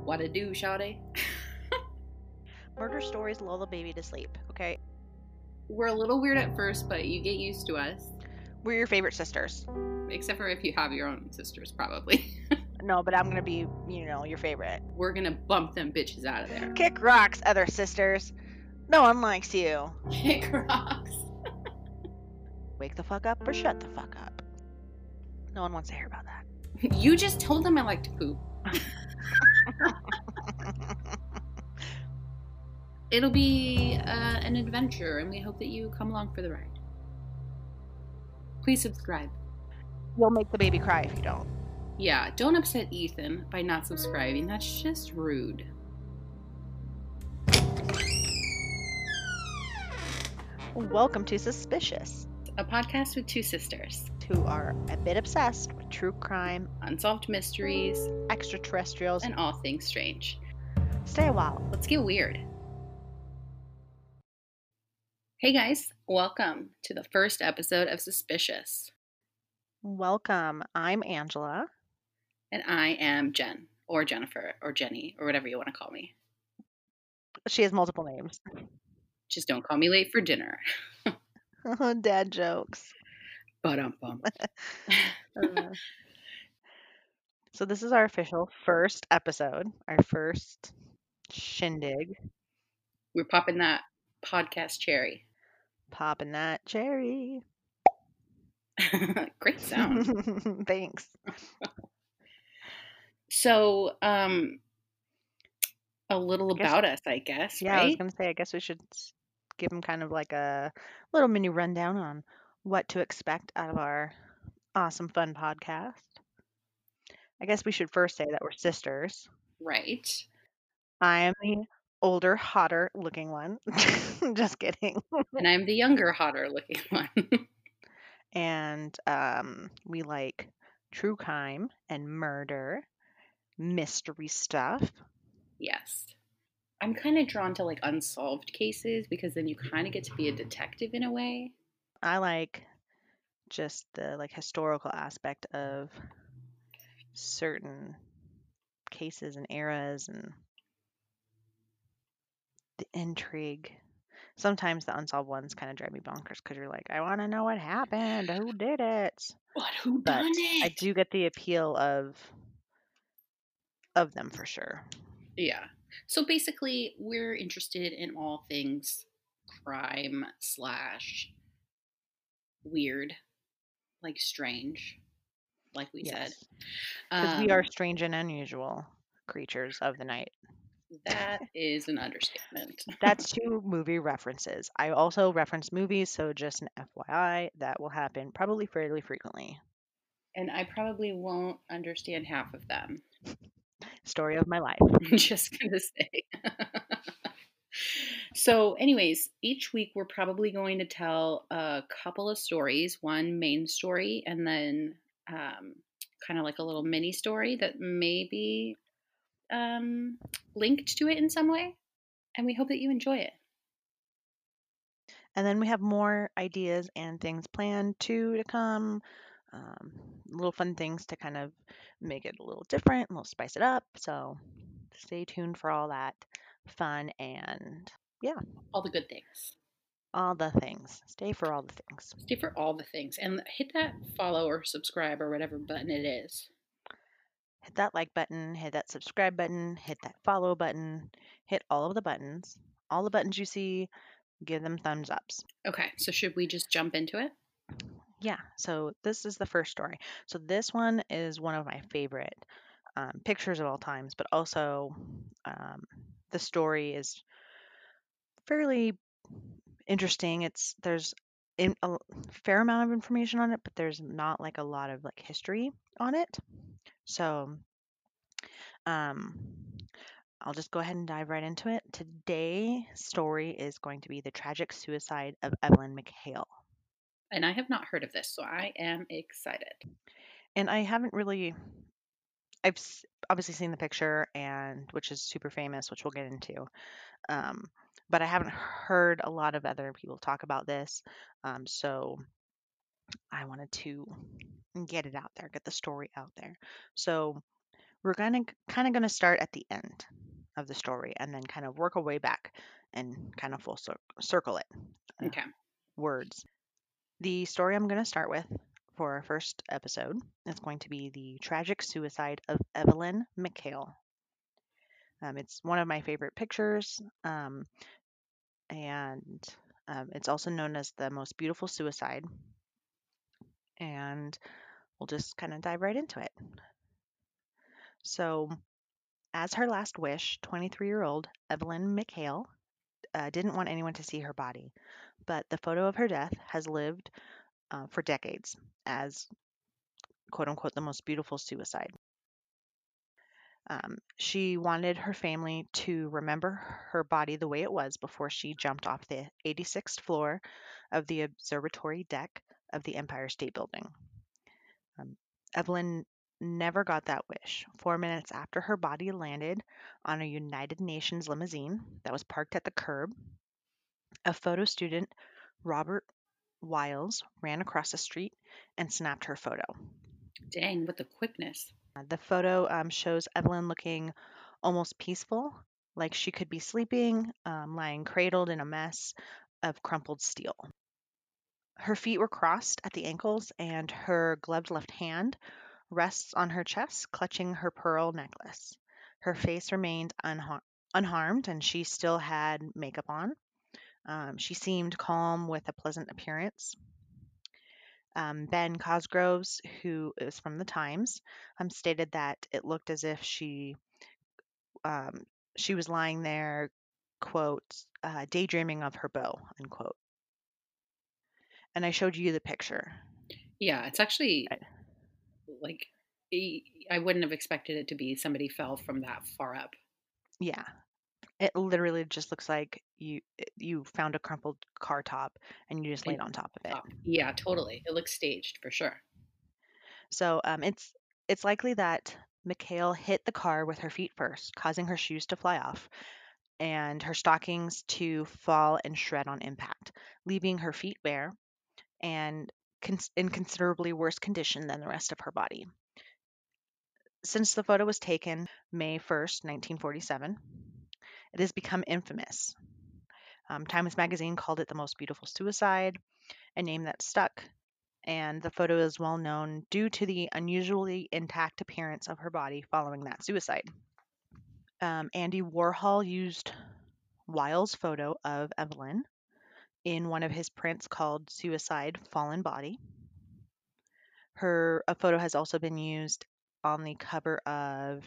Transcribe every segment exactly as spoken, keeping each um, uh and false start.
What it do, shawty? Murder stories lull the baby to sleep, okay? We're a little weird at first, but you get used to us. We're your favorite sisters. Except for if you have your own sisters, probably. No, but I'm gonna be, you know, your favorite. We're gonna bump them bitches out of there. Kick rocks, other sisters. No one likes you. Kick rocks. Wake the fuck up or shut the fuck up. No one wants to hear about that. You just told them I like to poop. It'll be uh, an adventure, and we hope that you come along for the ride. Please subscribe. You'll make the baby cry if you don't. Yeah, don't upset Ethan by not subscribing. That's just rude. Welcome to Suspicious, A podcast with two sisters. who are a bit obsessed with true crime, Unsolved mysteries, extraterrestrials, and all things strange. stay a while. Let's get weird. Hey guys, welcome to the first episode of Suspicious. Welcome. I'm Angela. And I am Jen, or Jennifer, or Jenny, or whatever you want to call me. She has multiple names. Just don't call me late for dinner. Dad jokes. Ba-dum-bum. Uh, so this is our official first episode, our first shindig. We're popping that podcast cherry. Popping that cherry. Great sound. Thanks. So, um, a little Guess- about us, I guess, Yeah, I was right? gonna say, I guess we should s- give them kind of like a little mini rundown on what to expect out of our awesome, fun podcast. I guess we should first say that we're sisters. Right. I am the older, hotter looking one. Just kidding. And I'm the younger, hotter looking one. And um, we like true crime and murder, mystery stuff. Yes. I'm kind of drawn to like unsolved cases because then you kind of get to be a detective in a way. I like just the like historical aspect of certain cases and eras and the intrigue. Sometimes the unsolved ones kind of drive me bonkers because you're like, I want to know what happened, who did it. But who But done it? I do get the appeal of of them for sure. Yeah. So basically, we're interested in all things crime slash weird, like strange, like we said. Because we are Um, strange and unusual creatures of the night. That is an understatement. That's two movie references. I also reference movies, so just an F Y I, that will happen probably fairly frequently. And I probably won't understand half of them. Story of my life. I'm just going to say. So, anyways, each week we're probably going to tell a couple of stories, one main story, and then um, kind of like a little mini story that may be um, linked to it in some way. And we hope that you enjoy it. And then we have more ideas and things planned too to come. Um, little fun things to kind of make it a little different, a little spice it up. So stay tuned for all that fun and All the good things. all the things. Stay for all the things. Stay for all the things. And hit that follow or subscribe or whatever button it is. Hit that like button, hit that subscribe button, hit that follow button, hit all of the buttons. All the buttons you see, give them thumbs ups. Okay, so should we just jump into it? Yeah, so this is the first story. So this one is one of my favorite um, pictures of all times, but also um, the story is fairly interesting. It's there's in, a fair amount of information on it, but there's not like a lot of like history on it. So um, I'll just go ahead and dive right into it. Today's story is going to be the tragic suicide of Evelyn McHale. And I have not heard of this, so I am excited. And I haven't really I've s- obviously seen the picture and which is super famous, which we'll get into. Um, but I haven't heard a lot of other people talk about this. Um, so I wanted to get it out there, get the story out there. So We're gonna kind of going to start at the end of the story and then kind of work our way back and kind of full cir- circle it. Uh, Okay. words. The story I'm going to start with for our first episode is going to be the tragic suicide of Evelyn McHale. Um, it's one of my favorite pictures, um, and um, it's also known as the most beautiful suicide. And we'll just kind of dive right into it. So, as her last wish, twenty-three year old Evelyn McHale uh, didn't want anyone to see her body, but the photo of her death has lived uh, for decades as quote unquote the most beautiful suicide. Um, she wanted her family to remember her body the way it was before she jumped off the eighty-sixth floor of the observatory deck of the Empire State Building. Um, Evelyn never got that wish. Four minutes after her body landed on a United Nations limousine that was parked at the curb, a photo student, Robert Wiles, ran across the street and snapped her photo. Dang, with the quickness. Uh, The photo um, shows Evelyn looking almost peaceful, like she could be sleeping, um, lying cradled in a mess of crumpled steel. Her feet were crossed at the ankles, and her gloved left hand rests on her chest, clutching her pearl necklace. Her face remained unha- unharmed, and she still had makeup on. Um, she seemed calm with a pleasant appearance. Um, Ben Cosgroves, who is from the Times, um, stated that it looked as if she um, she was lying there, quote, uh, daydreaming of her beau, unquote. And I showed you the picture. Yeah, it's actually Uh, like e- I wouldn't have expected it to be somebody fell from that far up. Yeah, it literally just looks like you you found a crumpled car top and you just And laid on top of it. top. Yeah, totally. It looks staged for sure. So um, it's it's likely that Mikhail hit the car with her feet first, causing her shoes to fly off and her stockings to fall and shred on impact, leaving her feet bare and cons- in considerably worse condition than the rest of her body. Since the photo was taken May first, nineteen forty-seven, it has become infamous. Um, Times Magazine called it the most beautiful suicide, a name that stuck, and the photo is well known due to the unusually intact appearance of her body following that suicide. Um, Andy Warhol used Weil's photo of Evelyn in one of his prints called Suicide Fallen Body. Her a photo has also been used on the cover of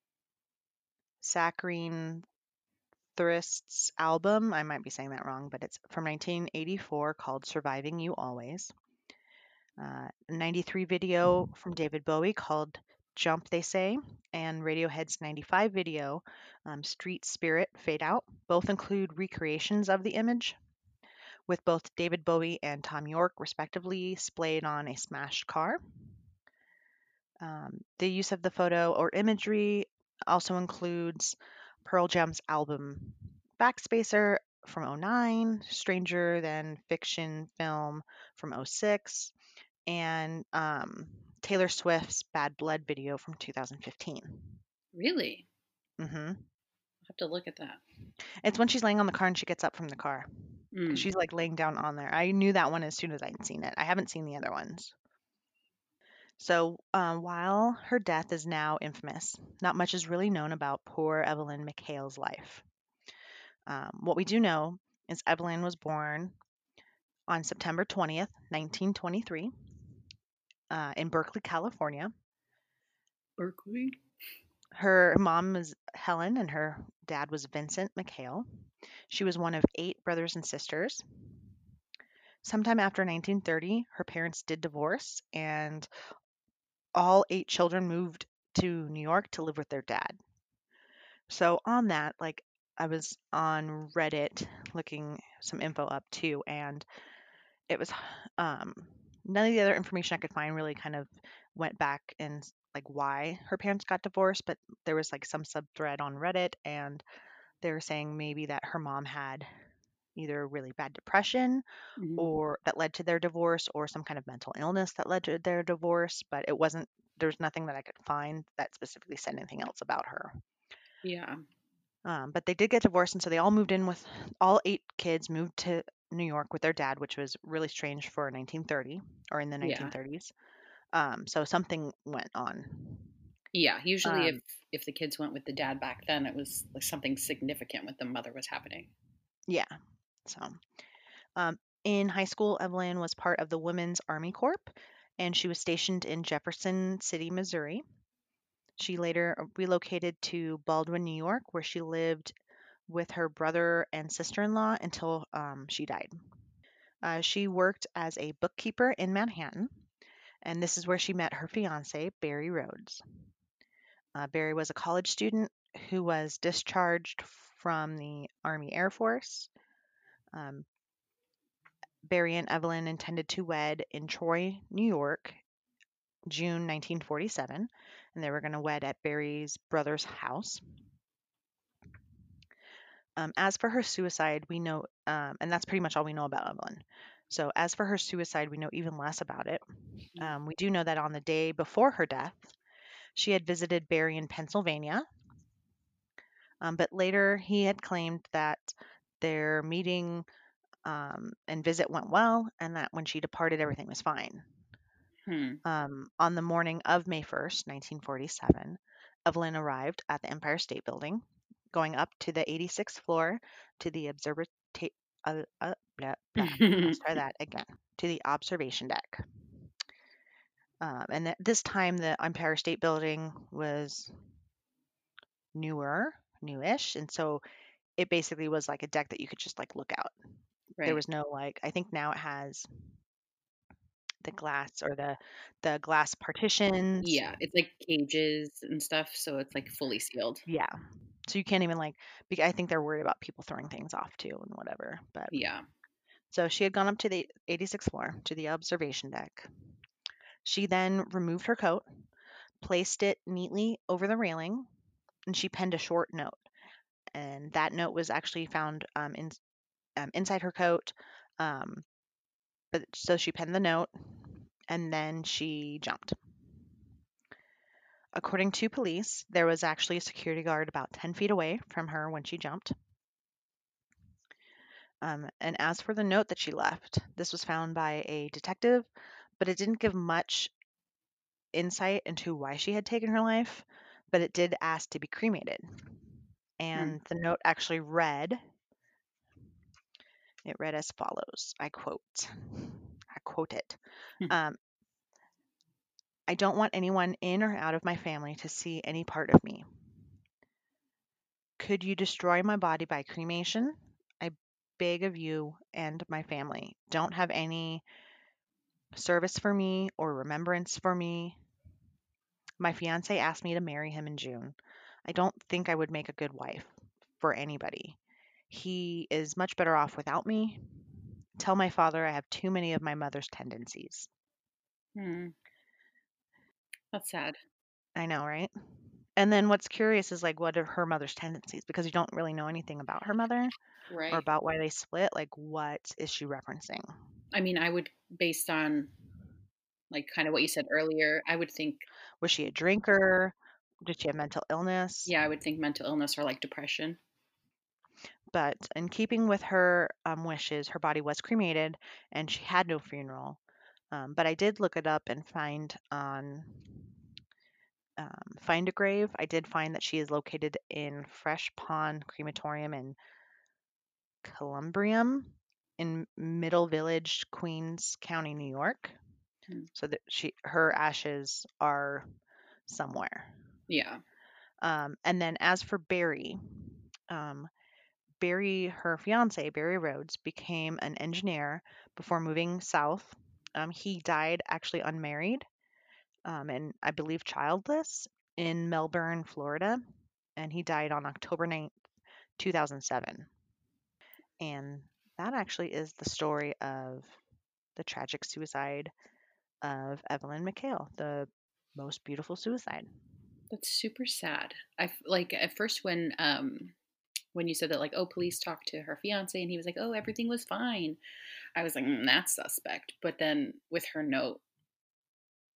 Saccharine Thirst's album. I might be saying that wrong, but it's from nineteen eighty-four called Surviving You Always. Uh, ninety-three video from David Bowie called Jump They Say, and Radiohead's ninety-five video, um, Street Spirit Fade Out. Both include recreations of the image, with both David Bowie and Tom York respectively splayed on a smashed car. Um, the use of the photo or imagery also includes Pearl Jam's album Backspacer from oh nine, Stranger Than Fiction film from oh six, and um, Taylor Swift's Bad Blood video from two thousand fifteen. Really? hmm I'll have to look at that. It's when she's laying on the car and she gets up from the car because Mm. she's like laying down on there. I knew that one as soon as I'd seen it. I haven't seen the other ones. So, um, while her death is now infamous, not much is really known about poor Evelyn McHale's life. Um, what we do know is Evelyn was born on September twentieth, nineteen twenty-three, uh, in Berkeley, California. Berkeley? Her mom was Helen and her dad was Vincent McHale. She was one of eight brothers and sisters. Sometime after nineteen thirty, her parents did divorce, and all eight children moved to New York to live with their dad. So on that, like I was on Reddit looking some info up too, and it was um, none of the other information I could find really kind of went back and like why her parents got divorced, but there was like some subthread on Reddit, and they were saying maybe that her mom had either really bad depression Hmm. or that led to their divorce or some kind of mental illness that led to their divorce, but it wasn't there's nothing that I could find that specifically said anything else about her. Yeah. Um, but they did get divorced, and so they all moved in with all eight kids moved to New York with their dad, which was really strange for nineteen thirty or in the Yeah. nineteen thirties. Um, so something went on. Yeah. Usually if Um, if the kids went with the dad back then, it was like something significant with the mother was happening. yeah. So um, in high school, Evelyn was part of the Women's Army Corps, and she was stationed in Jefferson City, Missouri. She later relocated to Baldwin, New York, where she lived with her brother and sister in law until um, she died. Uh, she worked as a bookkeeper in Manhattan, and this is where she met her fiance, Barry Rhodes. Uh, Barry was a college student who was discharged from the Army Air Force. Um, Barry and Evelyn intended to wed in Troy, New York, June nineteen forty-seven, and they were going to wed at Barry's brother's house. Um, as for her suicide, we know, um, and that's pretty much all we know about Evelyn. So, as for her suicide, we know even less about it. Um, we do know that on the day before her death, she had visited Barry in Pennsylvania, um, but later he had claimed that their meeting um, and visit went well, and that when she departed, everything was fine. Hmm. Um, on the morning of May first, nineteen forty-seven, Evelyn arrived at the Empire State Building, going up to the eighty-sixth floor to the observer. Uh, uh, blah, blah. Let's try that again. To the observation deck. Um, and at this time, the Empire State Building was newer, newish, and so it basically was like a deck that you could just like look out. There Right. was no like. I think now it has the glass or the the glass partitions. Yeah, it's like cages and stuff, so it's like fully sealed. Yeah. So you can't even like bec I think they're worried about people throwing things off too and whatever, but Yeah. so she had gone up to the eighty-sixth floor to the observation deck. She then removed her coat, placed it neatly over the railing, and she penned a short note. And that note was actually found um, in um, inside her coat. Um, but so she penned the note, and then she jumped. According to police, there was actually a security guard about ten feet away from her when she jumped. Um, and as for the note that she left, this was found by a detective, but it didn't give much insight into why she had taken her life, but it did ask to be cremated. Hmm. And the note actually read, it read as follows. I quote, I quote it. Hmm. Um, I don't want anyone in or out of my family to see any part of me. Could you destroy my body by cremation? I beg of you and my family. Don't have any service for me or remembrance for me. My fiance asked me to marry him in June. I don't think I would make a good wife for anybody. He is much better off without me. Tell my father I have too many of my mother's tendencies. Hmm. That's sad. I know, right? And then what's curious is like what are her mother's tendencies because you don't really know anything about her mother or Right. about why they split. Like what is she referencing? I mean, I would based on like kind of what you said earlier, I would think Was she a drinker? Did she have mental illness? yeah, I would think mental illness or like depression. But in keeping with her um, wishes, her body was cremated and she had no funeral. Um, but I did look it up and find on um, Find a Grave. I did find that she is located in Fresh Pond Crematorium in Columbrium in Middle Village, Queens County, New York. Hmm. So that she her ashes are somewhere. Yeah. Um, and then as for Barry, um, Barry, her fiance, Barry Rhodes, became an engineer before moving south. Um, he died actually unmarried um, and I believe childless in Melbourne, Florida. And he died on October ninth, two thousand seven. And that actually is the story of the tragic suicide of Evelyn McHale, the most beautiful suicide. That's super sad. I f- like at first when um when you said that like oh police talked to her fiance and he was like oh everything was fine. I was like mm, that's suspect. But then with her note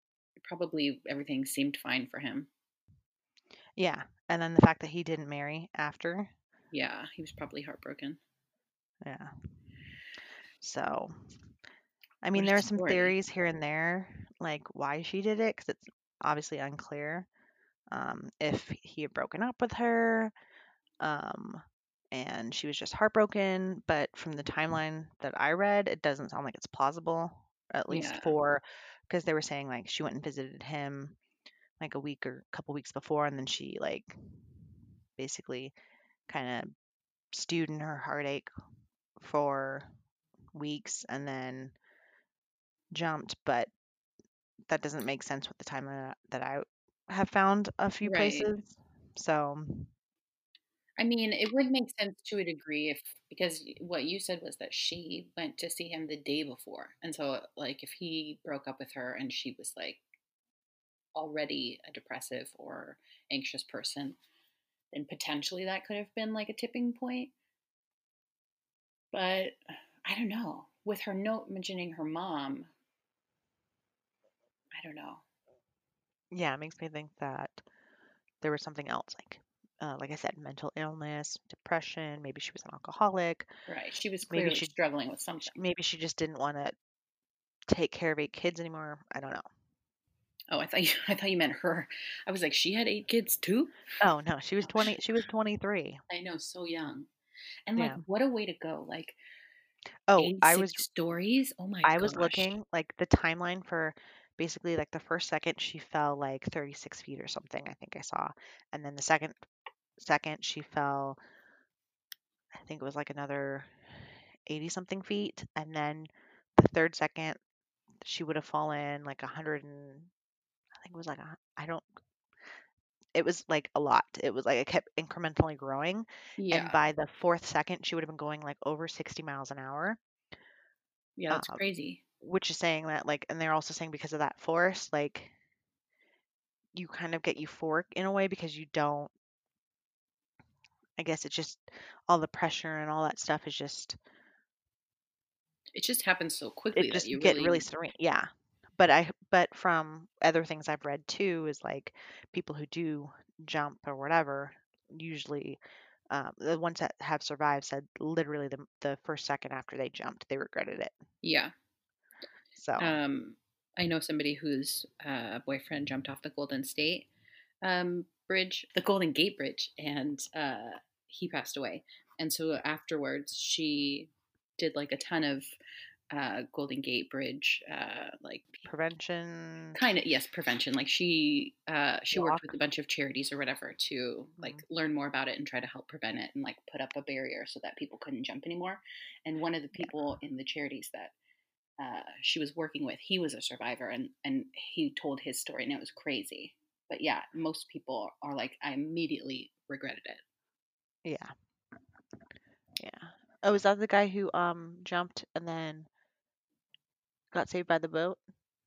probably everything seemed fine for him. Yeah, and then the fact that he didn't marry after. Yeah, he was probably heartbroken. Yeah. So, I What mean, a there are some story. theories here and there, like why she did it, because it's obviously unclear. Um, if he had broken up with her, um, and she was just heartbroken. But from the timeline that I read, it doesn't sound like it's plausible, at least Yeah, for, because they were saying like she went and visited him like a week or a couple weeks before, and then she like basically kind of stewed in her heartache for weeks and then jumped. But that doesn't make sense with the time that, that I have found a few right. places. So, I mean, it would make sense to a degree if because y- what you said was that she went to see him the day before. And so like if he broke up with her and she was like already a depressive or anxious person, then potentially that could have been like a tipping point. But I don't know. With her note mentioning her mom, I don't know. yeah, it makes me think that there was something else, like, uh, like I said, mental illness, depression. Maybe she was an alcoholic. Right. She was Maybe clearly she, struggling with sh- something. maybe she just didn't want to take care of eight kids anymore. I don't know. Oh, I thought you I thought you meant her. I was like, she had eight kids too? Oh no, she was twenty. She was twenty-three. I know, so young. And like Yeah. what a way to go. Like Oh, I was eighty-six stories. Oh my I was gosh. looking like the timeline for basically like the first second she fell like thirty-six feet or something, I think I saw. And then the second second she fell, I think it was like another eighty something feet. And then the third second she would have fallen like a hundred and I think it was like a, I don't, it was like a lot. It was like it kept incrementally growing. And Yeah. by the fourth second, she would have been going like over sixty miles an hour. Yeah, that's Um, crazy. which is saying that like, and they're also saying because of that force, like you kind of get euphoric in a way because you don't, I guess it's just all the pressure and all that stuff is just, It just happens so quickly it that just, you you get really really serene. Yeah. But I, but from other things I've read too, is like people who do jump or whatever, usually um, the ones that have survived said literally the, the first second after they jumped, they regretted it. yeah. So, Um I know somebody whose uh, boyfriend jumped off the Golden State um, Bridge, the Golden Gate Bridge, and uh, he passed away. And so afterwards, she did like a ton of uh, Golden Gate Bridge, uh, like prevention, kind of yes, prevention. Like she uh, she worked with walk. a bunch of charities or whatever to like Mhm. learn more about it and try to help prevent it and like put up a barrier so that people couldn't jump anymore. And one of the Yeah. people in the charities that uh, she was working with, he was a survivor, and and he told his story, and it was crazy. But yeah, most people are like, I immediately regretted it. Yeah. Yeah. Oh, is that the guy who um jumped and then got saved by the boat?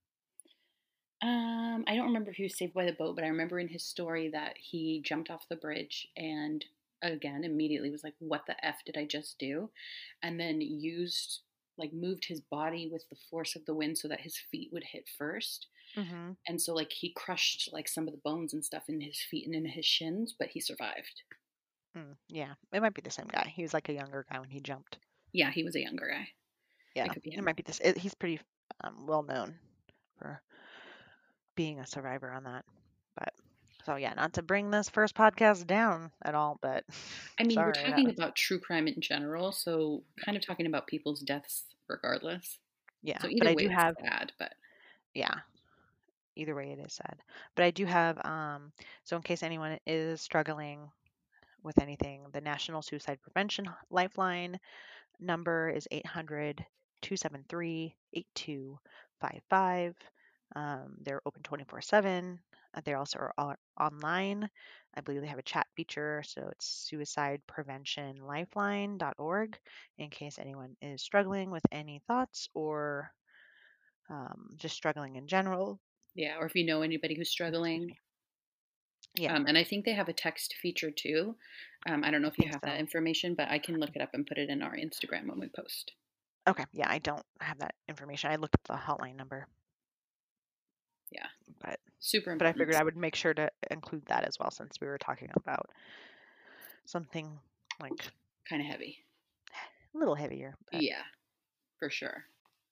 Um, I don't remember if he was saved by the boat, but I remember in his story that he jumped off the bridge and again immediately was like, "What the f did I just do?" And then used like moved his body with the force of the wind so that his feet would hit first. Mm-hmm. And so like he crushed like some of the bones and stuff in his feet and in his shins, but he survived. Mm, yeah, it might be the same guy. He was like a younger guy when he jumped. Yeah, he was a younger guy. It Yeah, could be it him. might be this. It, he's pretty um, well known for being a survivor on that. But so yeah, not to bring this first podcast down at all, but I mean, we're sorry, that talking was about true crime in general, so kind of talking about people's deaths regardless. yeah. So But either I way, do it's have sad, but yeah. Either way, it is sad. But I do have um. So in case anyone is struggling with anything, the National Suicide Prevention Lifeline number is eight hundred, two seven three, eight two five five. Um, they're open twenty-four seven. Uh, They also are all online. I believe they have a chat feature, so it's suicide prevention lifeline dot org in case anyone is struggling with any thoughts or um, just struggling in general. yeah, or if you know anybody who's Excuse struggling. me. Yeah, Um, and I think they have a text feature too. Um, I don't know I if you think have that so. information, but I can look it up and put it in our Instagram when we post. Okay, yeah, I don't have that information. I looked up the hotline number, Yeah. But Super but I important. figured I would make sure to include that as well since we were talking about something like Kind of heavy. a little heavier. But Yeah, for sure.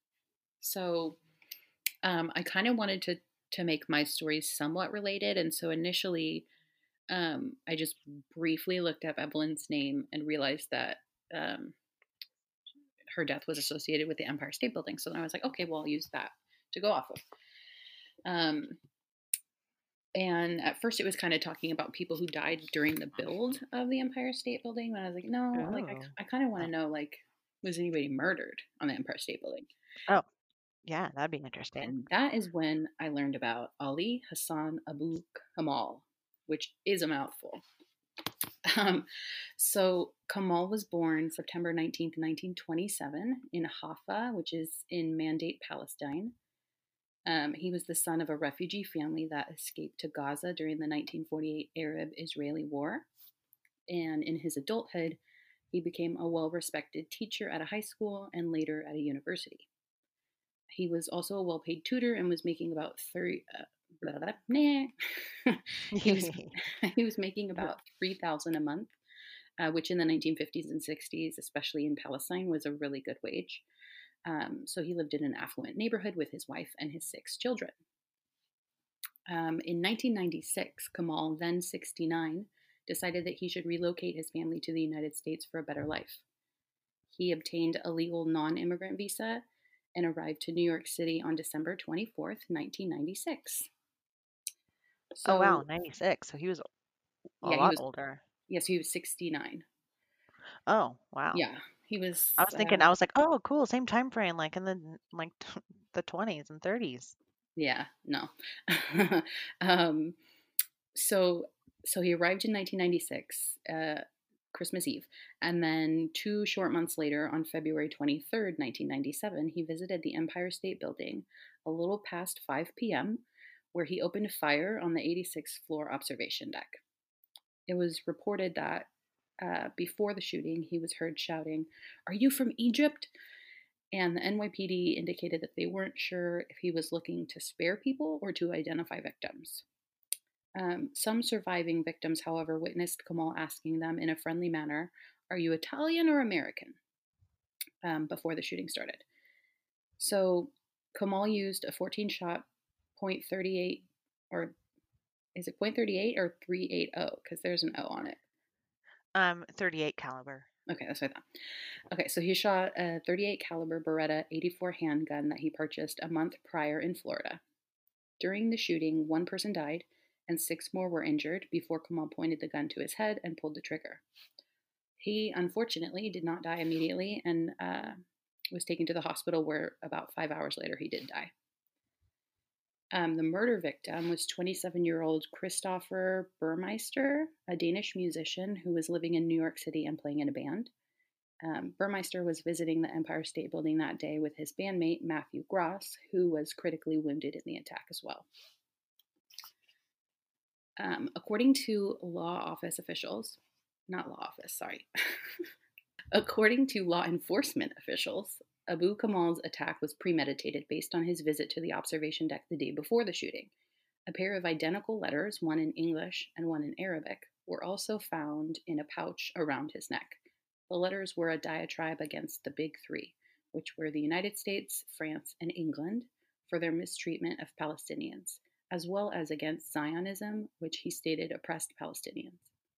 So um, I kind of wanted to to make my stories somewhat related, and so initially um, I just briefly looked up Evelyn's name and realized that um, her death was associated with the Empire State Building. So then I was like, okay, well, I'll use that to go off of. Um, and at first, it was kind of talking about people who died during the build of the Empire State Building. But I was like, no, like I, oh, I kind of want oh, to know, like, was anybody murdered on the Empire State Building? oh, yeah, that'd be interesting. And that is when I learned about Ali Hassan Abu Kamal, which is a mouthful. Um, so Kamal was born September nineteenth, nineteen twenty-seven in Haifa, which is in Mandate, Palestine. Um, he was the son of a refugee family that escaped to Gaza during the nineteen forty-eight Arab-Israeli War. And in his adulthood, he became a well-respected teacher at a high school and later at a university. He was also a well-paid tutor and was making about thirty. Uh, blah, blah, blah, nah. he was he was making about three thousand a month, uh, which in the nineteen fifties and sixties, especially in Palestine, was a really good wage. Um, so he lived in an affluent neighborhood with his wife and his six children. Um, in nineteen ninety-six, Kamal, then sixty-nine, decided that he should relocate his family to the United States for a better life. He obtained a legal non immigrant visa and arrived to New York City on December twenty-fourth, nineteen ninety-six. Oh wow, So, ninety-six. So he was a yeah, he lot was, older. yes, he was sixty-nine. Oh wow. Yeah, he was, I was thinking, uh, I was like, oh, cool, same time frame, like in the like the twenties and thirties. yeah, no. um, so, so he arrived in nineteen ninety-six, uh, Christmas Eve. And then two short months later, on February twenty-third, nineteen ninety-seven, he visited the Empire State Building a little past five p.m., where he opened fire on the eighty-sixth floor observation deck. It was reported that uh, before the shooting, he was heard shouting, "Are you from Egypt?" And the N Y P D indicated that they weren't sure if he was looking to spare people or to identify victims. Um, some surviving victims, however, witnessed Kamal asking them in a friendly manner, "Are you Italian or American?" um, before the shooting started. So Kamal used a fourteen shot point three eight, or is it point three eight or three eighty? Because there's an O on it. Um, thirty-eight caliber. Okay, that's what I thought. Okay, so he shot a thirty-eight caliber Beretta eighty-four handgun that he purchased a month prior in Florida. During the shooting, one person died and six more were injured before Kamal pointed the gun to his head and pulled the trigger. He unfortunately did not die immediately and uh, was taken to the hospital where about five hours later he did die. Um, the murder victim was twenty-seven year old Christopher Burmeister, a Danish musician who was living in New York City and playing in a band. Um, Burmeister was visiting the Empire State Building that day with his bandmate Matthew Gross, who was critically wounded in the attack as well. Um, according to law office officials, not law office, sorry. According to law enforcement officials, Abu Kamal's attack was premeditated based on his visit to the observation deck the day before the shooting. A pair of identical letters, one in English and one in Arabic, were also found in a pouch around his neck. The letters were a diatribe against the Big Three, which were the United States, France, and England, for their mistreatment of Palestinians, as well as against Zionism, which he stated oppressed Palestinians.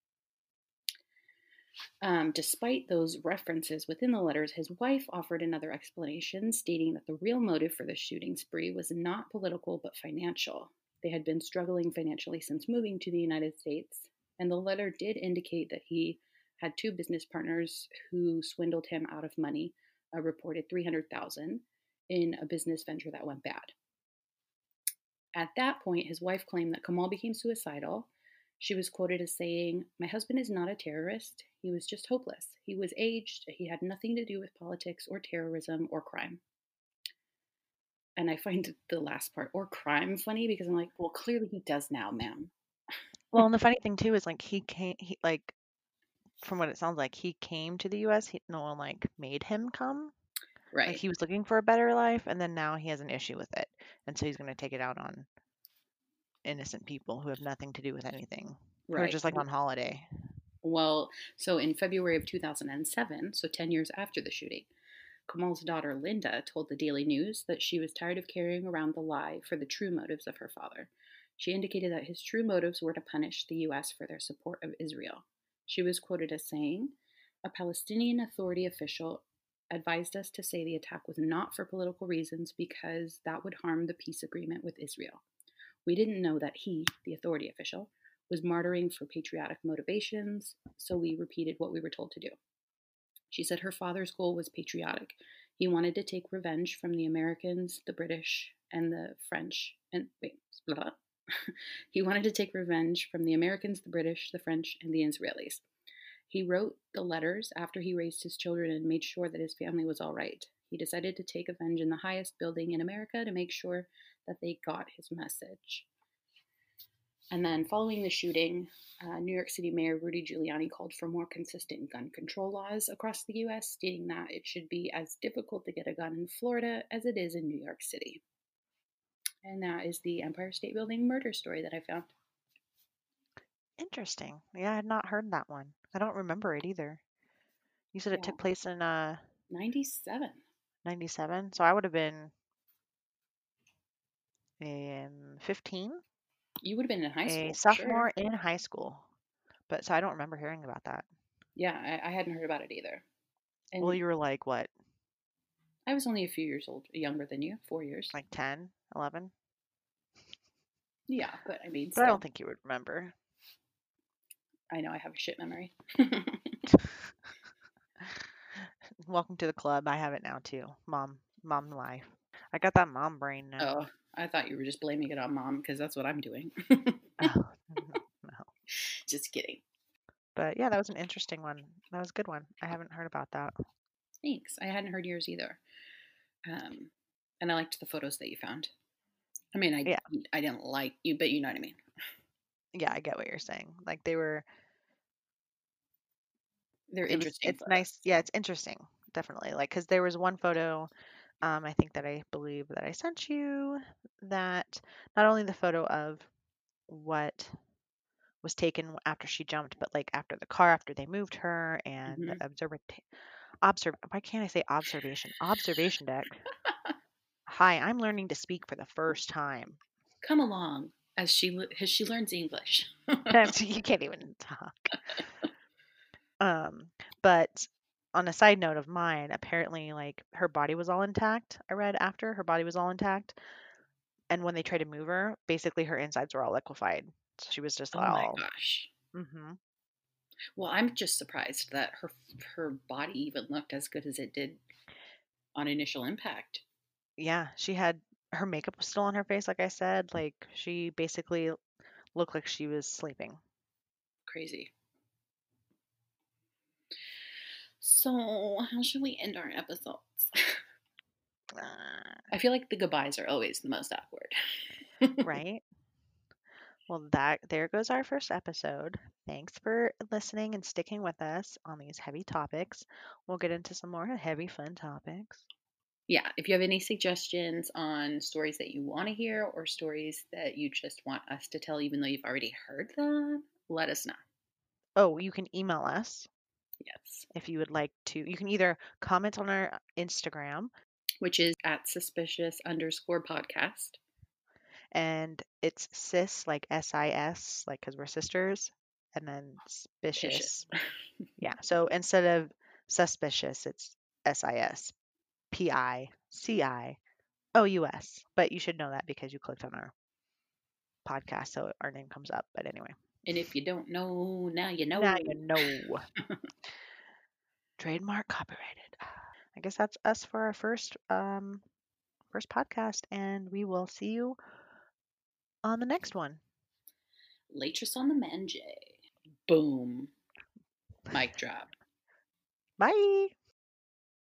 Um, despite those references within the letters, his wife offered another explanation, stating that the real motive for the shooting spree was not political but financial. They had been struggling financially since moving to the United States, and the letter did indicate that he had two business partners who swindled him out of money, a reported three hundred thousand dollars, in a business venture that went bad. At that point, his wife claimed that Kamal became suicidal. She was quoted as saying, "My husband is not a terrorist. He was just hopeless. He was aged. He had nothing to do with politics or terrorism or crime." And I find the last part, "or crime," funny because I'm like, well, clearly he does now, ma'am. Well, and the funny thing too is like he came, he like from what it sounds like, he came to the U S. He, no one like made him come. Like Right. he was looking for a better life, and then now he has an issue with it, and so he's going to take it out on innocent people who have nothing to do with anything, who are Right. just like on holiday. Well, so in February of two thousand seven, so ten years after the shooting, Kamal's daughter Linda told the Daily News that she was tired of carrying around the lie for the true motives of her father. She indicated that his true motives were to punish the U S for their support of Israel. She was quoted as saying, "A Palestinian Authority official advised us to say the attack was not for political reasons because that would harm the peace agreement with Israel. We didn't know that he, the authority official, was martyring for patriotic motivations, so we repeated what we were told to do." She said her father's goal was patriotic. He wanted to take revenge from the Americans, the British, and the French. And wait, blah, blah. He wanted to take revenge from the Americans, the British, the French, and the Israelis. He wrote the letters after he raised his children and made sure that his family was all right. He decided to take revenge in the highest building in America to make sure that they got his message. And then, following the shooting, uh, New York City Mayor Rudy Giuliani called for more consistent gun control laws across the U S, stating that it should be as difficult to get a gun in Florida as it is in New York City. And that is the Empire State Building murder story that I found. Interesting. Yeah, I had not heard that one. I don't remember it either. You said it Yeah, took place in uh ninety-seven. ninety-seven, so I would have been in fifteen, You would have been in high a school for sure. sophomore in high school. But so I don't remember hearing about that. Yeah, I, I hadn't heard about it either. Well, And you were like what, I was only a few years old, younger than you, four years. like ten, eleven? Yeah, but I mean, But I still, don't think you would remember. I know I have a shit memory. Welcome to the club. I have it now too. Mom, mom life. I got that mom brain now. Oh, I thought you were just blaming it on mom because that's what I'm doing. Oh, no. Just kidding. But yeah, that was an interesting one. That was a good one. I haven't heard about that. Thanks. I hadn't heard yours either. Um, and I liked the photos that you found. I mean, I Yeah. I didn't like you, but you know what I mean. Yeah, I get what you're saying. Like they were, They're it was, interesting it's photos. nice. Yeah, it's interesting. Definitely. Like, cause there was one photo, um, I think that I believe that I sent you that not only the photo of what was taken after she jumped, but like after the car, after they moved her and Hmm. the observer, observe, why can't I say observation? Observation deck. Hi, I'm learning to speak for the first time. Come along as she as she learns English. You can't even talk. Um, but on a side note of mine, apparently like her body was all intact. I read after her body was all intact, and when they tried to move her, basically her insides were all liquefied. So she was just Oh my all, gosh. mm-hmm. Well, I'm just surprised that her her body even looked as good as it did on initial impact. Yeah, she had her makeup was still on her face, like I said. Like she basically looked like she was sleeping. Crazy. So, how should we end our episodes? Uh, I feel like the goodbyes are always the most awkward. right? Well, that there goes our first episode. Thanks for listening and sticking with us on these heavy topics. We'll get into some more heavy, fun topics. Yeah, if you have any suggestions on stories that you want to hear or stories that you just want us to tell, even though you've already heard them, let us know. Oh, you can email us Yes, if you would like to. You can either comment on our Instagram, which is at suspicious underscore podcast. and it's sis, like S I S, like because we're sisters, and then Picious. spicious. Yeah. So instead of suspicious, it's S I S P I C I O U S. But you should know that because you clicked on our podcast, so our name comes up. But anyway, And if you don't know, now you now know. you know. Trademark copyrighted. I guess that's us for our first um first podcast, and we will see you on the next one. Latris on the Menjay. Boom. Mic drop. Bye.